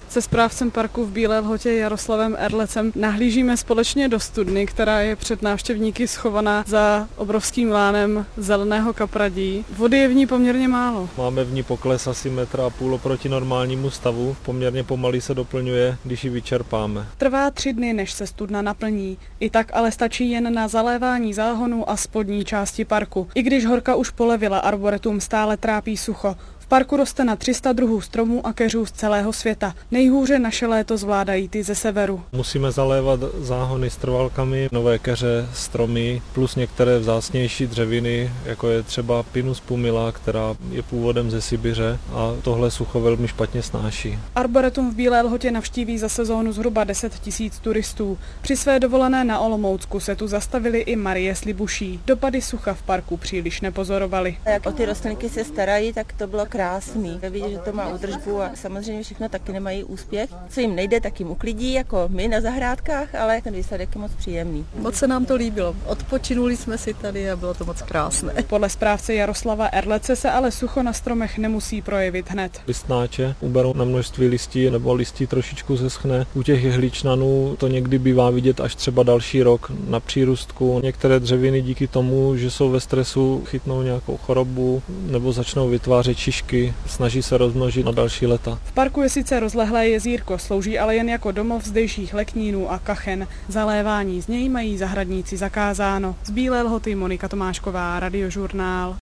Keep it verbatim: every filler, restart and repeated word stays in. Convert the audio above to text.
Se správcem parku v Bílé Lhotě Jaroslavem Erlecem nahlížíme společně do studny, která je před návštěvníky schovaná za obrovským lánem zeleného kapradí. Vody je v ní poměrně málo. Máme v ní pokles asi metra a půl oproti normálnímu stavu. Poměrně pomalý se doplňuje, když ji vyčerpáme. Trvá tři dny, než se studna naplní. I tak ale stačí jen na zalévání záhonu a spodní části parku. I když horka už polevila, arboretum stále trápí sucho. V parku roste na tři sta druhů stromů a keřů z celého světa. Nejhůře naše léto zvládají ty ze severu. Musíme zalévat záhony s trvalkami, nové keře, stromy, plus některé vzácnější dřeviny, jako je třeba Pinus pumila, která je původem ze Sibiře a tohle sucho velmi špatně snáší. Arboretum v Bílé Lhotě navštíví za sezónu zhruba deset tisíc turistů. Při své dovolené na Olomoucku se tu zastavili i Marie s Libuší. Dopady sucha v parku příliš nepozorovali. Jak o ty rostlinky se starají, tak to bylo krásný. Vidět, že to má údržbu a samozřejmě všechno taky nemají úspěch. Co jim nejde, tak jim uklidí, jako my na zahrádkách, ale ten výsledek je moc příjemný. Moc se nám to líbilo. Odpočinuli jsme si tady a bylo to moc krásné. Podle správce Jaroslava Erlece se ale sucho na stromech nemusí projevit hned. Listnáče uberou na množství listí nebo listí trošičku zeschne. U těch jehličnanů to někdy bývá vidět až třeba další rok na přírůstku. Některé dřeviny díky tomu, že jsou ve stresu, chytnou nějakou chorobu nebo začnou vytvářet šišky. Snaží se rozmnožit na další léta. V parku je sice rozlehlé jezírko, slouží ale jen jako domov zdejších leknínů a kachen. Zalévání z něj mají zahradníci zakázáno. Z Bílé Lhoty Monika Tomášková, Radiožurnál.